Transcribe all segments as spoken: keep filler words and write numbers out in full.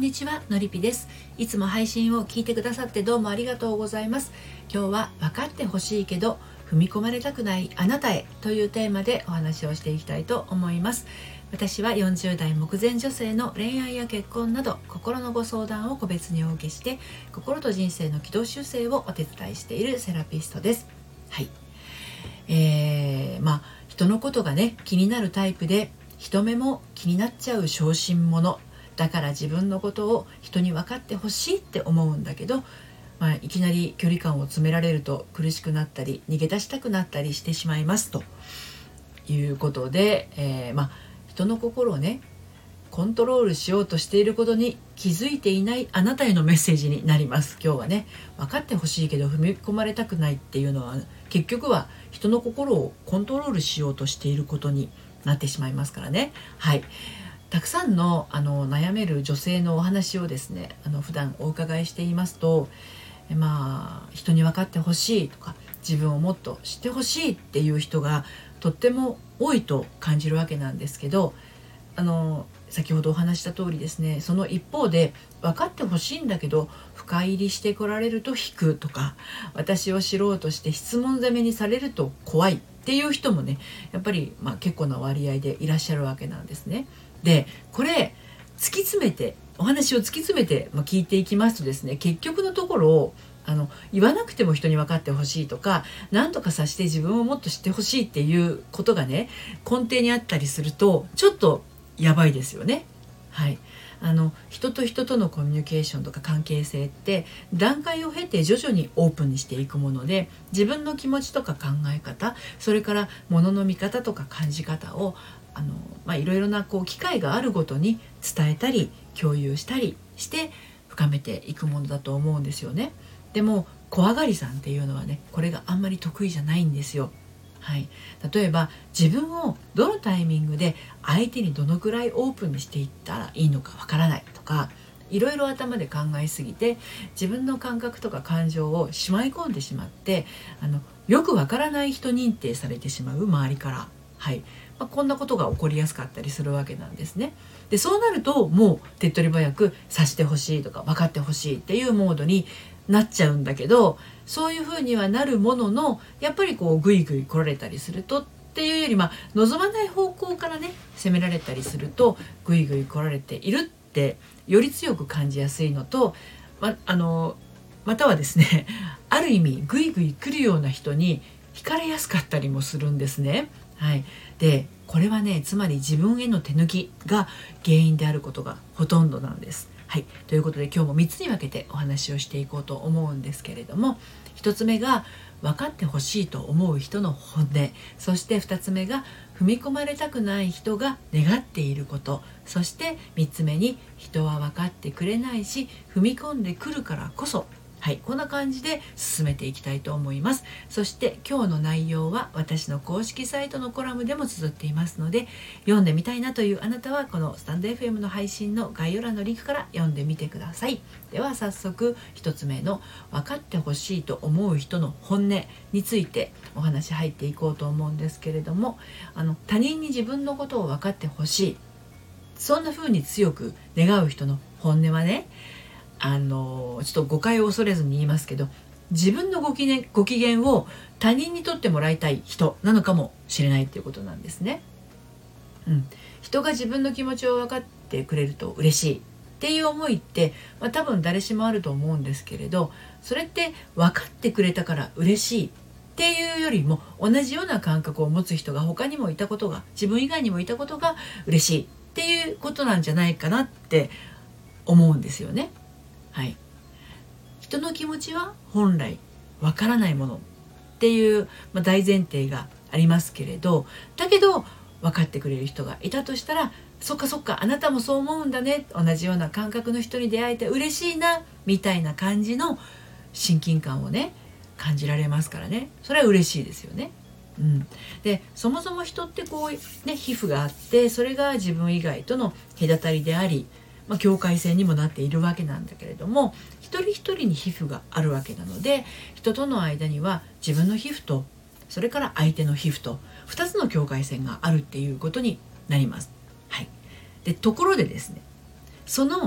んにちは、のりぴです。いつも配信を聞いてくださってどうもありがとうございます。今日は分かってほしいけど踏み込まれたくないあなたへというテーマでお話をしていきたいと思います。私はよんじゅう代目前女性の恋愛や結婚など心のご相談を個別にお受けして、心と人生の軌道修正をお手伝いしているセラピストです。はい、えー、まあ人のことがね気になるタイプで、人目も気になっちゃう小心者だから、自分のことを人に分かってほしいって思うんだけど、まあ、いきなり距離感を詰められると苦しくなったり逃げ出したくなったりしてしまいますということで、えー、まあ人の心をねコントロールしようとしていることに気づいていないあなたへのメッセージになります。今日はね、分かってほしいけど踏み込まれたくないっていうのは結局は人の心をコントロールしようとしていることになってしまいますからね。はい、たくさんのあの悩める女性のお話をですね、あの普段お伺いしていますと、まあ人に分かってほしいとか自分をもっと知ってほしいっていう人がとっても多いと感じるわけなんですけど、あの先ほどお話した通りですね、その一方で分かってほしいんだけど深入りしてこられると引くとか、私を知ろうとして質問攻めにされると怖いっていう人もね、やっぱりまあ結構な割合でいらっしゃるわけなんですね。でこれ突き詰めてお話を突き詰めて、まあ、聞いていきますとですね、結局のところあの言わなくても人に分かってほしいとか、何とかさせて自分をもっと知ってほしいっていうことがね根底にあったりするとちょっとやばいですよね。はい、あの人と人とのコミュニケーションとか関係性って段階を経て徐々にオープンにしていくもので、自分の気持ちとか考え方、それから物の見方とか感じ方をあの、まあ、いろいろなこう機会があるごとに伝えたり共有したりして深めていくものだと思うんですよね。でも怖がりさんっていうのはね、これがあんまり得意じゃないんですよ。はい、例えば自分をどのタイミングで相手にどのくらいオープンにしていったらいいのかわからないとか、いろいろ頭で考えすぎて自分の感覚とか感情をしまい込んでしまって、あのよくわからない人認定されてしまう周りから、はい、まあ、こんなことが起こりやすかったりするわけなんですね。でそうなるともう手っ取り早く察してほしいとか分かってほしいっていうモードになっちゃうんだけど、そういうふうにはなるものの、やっぱりこうグイグイ来られたりするとっていうより、まあ望まない方向からね攻められたりするとグイグイ来られているってより強く感じやすいのと、まあのまたはですねある意味グイグイ来るような人に惹かれやすかったりもするんですね。はい、でこれはねつまり自分への手抜きが原因であることがほとんどなんです。はい、ということで今日もみっつに分けてお話をしていこうと思うんですけれども、ひとつめが分かってほしいと思う人の本音、そしてふたつめが踏み込まれたくない人が願っていること、そしてみっつめに人は分かってくれないし踏み込んでくるからこそ、はい、こんな感じで進めていきたいと思います。そして今日の内容は私の公式サイトのコラムでも綴っていますので、読んでみたいなというあなたはこのスタンド エフエム の配信の概要欄のリンクから読んでみてください。では早速ひとつめの分かってほしいと思う人の本音についてお話入っていこうと思うんですけれども、あの他人に自分のことを分かってほしい、そんな風に強く願う人の本音はね、あのちょっと誤解を恐れずに言いますけど、自分のご機嫌、ご機嫌を他人にとってもらいたい人なのかもしれないっていうことなんですね。うん、人が自分の気持ちを分かってくれると嬉しいっていう思いって、まあ、多分誰しもあると思うんですけれど、それって分かってくれたから嬉しいっていうよりも、同じような感覚を持つ人が他にもいたことが、自分以外にもいたことが嬉しいっていうことなんじゃないかなって思うんですよね。はい、人の気持ちは本来わからないものっていう、まあ、大前提がありますけれど、だけど分かってくれる人がいたとしたら、そっかそっかあなたもそう思うんだね、同じような感覚の人に出会えて嬉しいなみたいな感じの親近感をね感じられますからね、それは嬉しいですよね。うん、でそもそも人ってこうね皮膚があって、それが自分以外との隔たりであり、まあ、境界線にもなっているわけなんだけれども、一人一人に皮膚があるわけなので、人との間には自分の皮膚とそれから相手の皮膚とふたつの境界線があるっていうことになります。はい、でところでですね、その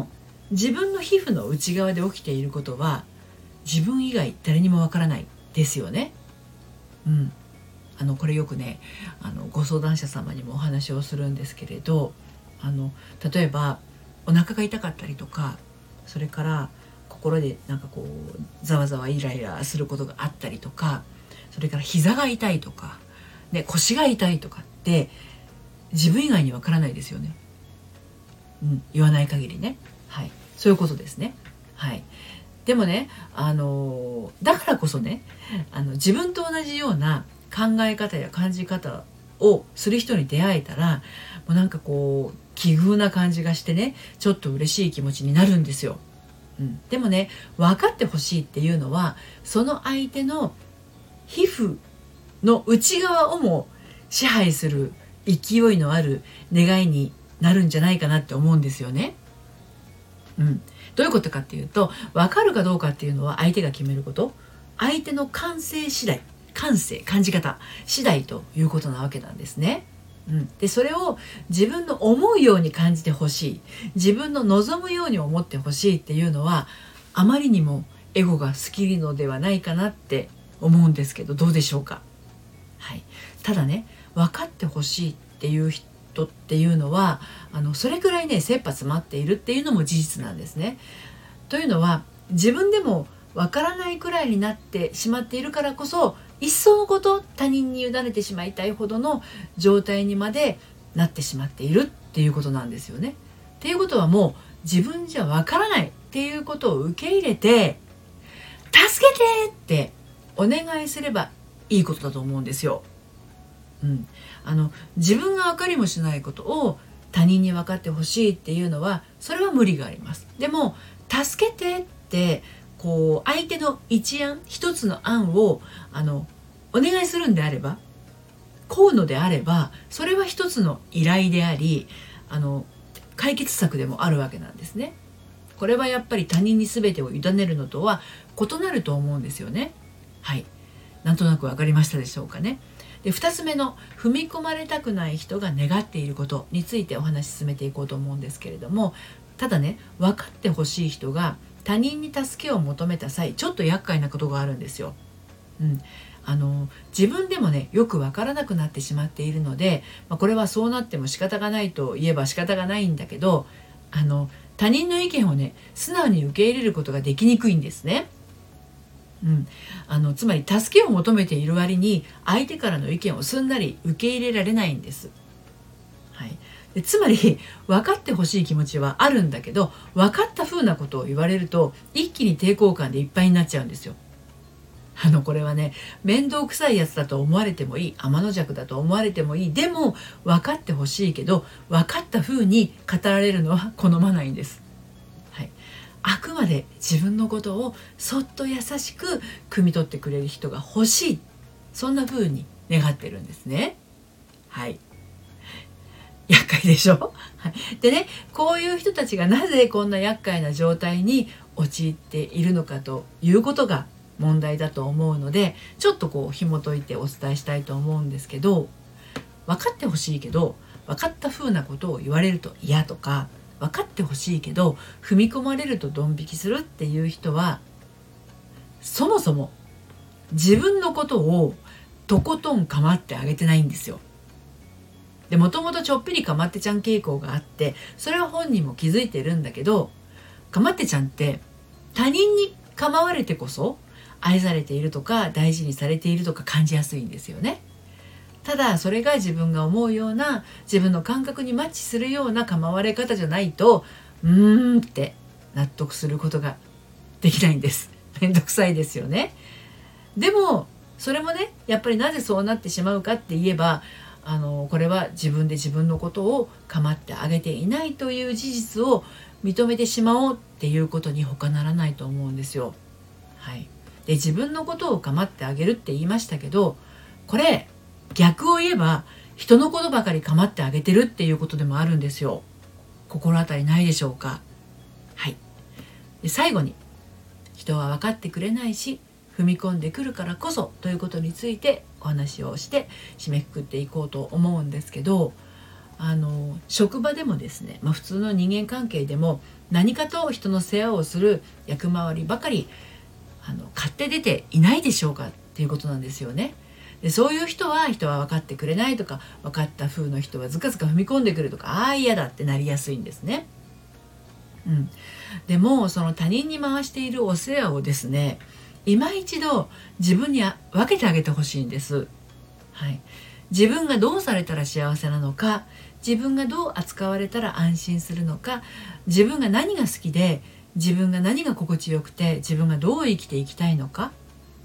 自分の皮膚の内側で起きていることは自分以外誰にもわからないですよね。うん、あのこれよくねあのご相談者様にもお話をするんですけれど、あの例えばお腹が痛かったりとか、それから心でなんかこうざわざわイライラすることがあったりとか、それから膝が痛いとか、ね、腰が痛いとかって自分以外にわからないですよね。うん、言わない限りね。はい、そういうことですね。はい。でもね、あのだからこそね、あの自分と同じような考え方や感じ方をする人に出会えたら、もうなんかこう奇遇な感じがしてね、ちょっと嬉しい気持ちになるんですよ。うん、でもね、分かってほしいっていうのは、その相手の皮膚の内側をも支配する勢いのある願いになるんじゃないかなって思うんですよね。うん、どういうことかっていうと、分かるかどうかっていうのは相手が決めること、相手の感性次第、感性感じ方次第ということなわけなんですね。うん、でそれを自分の思うように感じてほしい、自分の望むように思ってほしいっていうのは、あまりにもエゴが好きのではないかなって思うんですけど、どうでしょうか。はい、ただね、分かってほしいっていう人っていうのは、あのそれくらいね切羽詰まっているっていうのも事実なんですね。というのは、自分でも分からないくらいになってしまっているからこそ、いっそのこと他人に委ねてしまいたいほどの状態にまでなってしまっているっていうことなんですよね。っていうことは、もう自分じゃ分からないっていうことを受け入れて、助けてってお願いすればいいことだと思うんですよ。うん、あの自分が分かりもしないことを他人に分かってほしいっていうのは、それは無理があります。でも助けてってこう相手の一案一つの案をあのお願いするんであれば、こうのであれば、それは一つの依頼であり、あの解決策でもあるわけなんですね。これはやっぱり他人に全てを委ねるのとは異なると思うんですよね。はい、なんとなく分かりましたでしょうかね。でふたつめの踏み込まれたくない人が願っていることについてお話し進めていこうと思うんですけれども、ただね、分かってほしい人が他人に助けを求めた際、ちょっと厄介なことがあるんですよ。うん、あの自分でもねよく分からなくなってしまっているので、まあ、これはそうなっても仕方がないと言えば仕方がないんだけど、あの他人の意見をね素直に受け入れることができにくいんですね。うん、あのつまり助けを求めている割に相手からの意見をすんなり受け入れられないんです。はい、でつまり分かってほしい気持ちはあるんだけど、分かった風なことを言われると一気に抵抗感でいっぱいになっちゃうんですよ。あのこれはね、面倒くさいやつだと思われてもいい、天の弱だと思われてもいい、でも分かってほしいけど分かった風に語られるのは好まないんです。はい、あくまで自分のことをそっと優しく汲み取ってくれる人が欲しい、そんな風に願ってるんですね。はい、厄介でしょ。はい、でね、こういう人たちがなぜこんな厄介な状態に陥っているのかということが問題だと思うので、ちょっとこう紐解いてお伝えしたいと思うんですけど、分かってほしいけど分かった風なことを言われると嫌とか、分かってほしいけど踏み込まれるとドン引きするっていう人は、そもそも自分のことをとことん構ってあげてないんですよ。でもともとちょっぴりかまってちゃん傾向があって、それは本人も気づいてるんだけど、かまってちゃんって他人に構われてこそ愛されているとか大事にされているとか感じやすいんですよね。ただそれが自分が思うような、自分の感覚にマッチするような構われ方じゃないと、うーんって納得することができないんです。めんどくさいですよね。でもそれもね、やっぱりなぜそうなってしまうかって言えば、あのこれは自分で自分のことを構ってあげていないという事実を認めてしまおうっていうことに他ならないと思うんですよ。はい、で自分のことを構ってあげるって言いましたけど、これ逆を言えば人のことばかり構ってあげてるっていうことでもあるんですよ。心当たりないでしょうか。はい、で最後に、人は分かってくれないし踏み込んでくるからこそということについてお話をして締めくくっていこうと思うんですけど、 あの職場でもですね、まあ、普通の人間関係でも何かと人の世話をする役回りばかりあの買って出ていないでしょうかっていうことなんですよね。でそういう人は人は分かってくれないとか、分かった風の人はずかずか踏み込んでくるとか、ああ嫌だってなりやすいんですね。うん、でもその他人に回しているお世話をですね、今一度自分に分けてあげてほしいんです。はい、自分がどうされたら幸せなのか、自分がどう扱われたら安心するのか、自分が何が好きで自分が何が心地よくて自分がどう生きていきたいのか。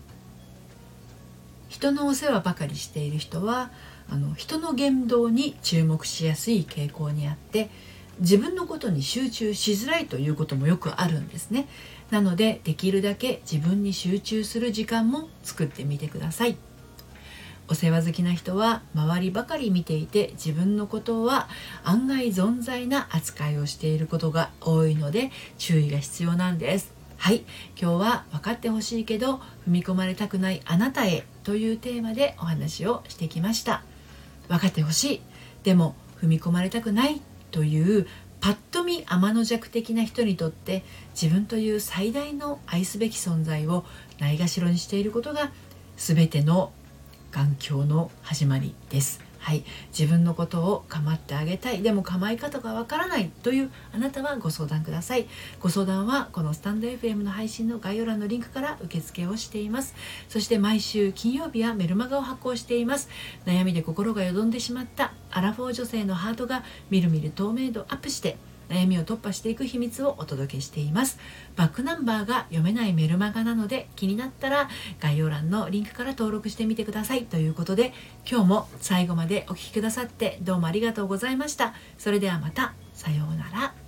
人のお世話ばかりしている人はあの人の言動に注目しやすい傾向にあって、自分のことに集中しづらいということもよくあるんですね。なのでできるだけ自分に集中する時間も作ってみてください。お世話好きな人は周りばかり見ていて、自分のことは案外存在な扱いをしていることが多いので注意が必要なんです。はい、今日は分かってほしいけど踏み込まれたくないあなたへというテーマでお話をしてきました。分かってほしい、でも踏み込まれたくないというパッと見天の弱的な人にとって自分という最大の愛すべき存在をないがしろにしていることが全ての頑強の始まりです。はい、自分のことを構ってあげたい、でも構い方がわからないというあなたはご相談ください。ご相談はこのスタンド エフエム の配信の概要欄のリンクから受付をしています。そして毎週金曜日はメルマガを発行しています。悩みで心がよどんでしまったアラフォー女性のハートがみるみる透明度アップして悩みを突破していく秘密をお届けしています。バックナンバーが読めないメルマガなので、気になったら概要欄のリンクから登録してみてくださいということで、今日も最後までお聞きくださってどうもありがとうございました。それではまた、さようなら。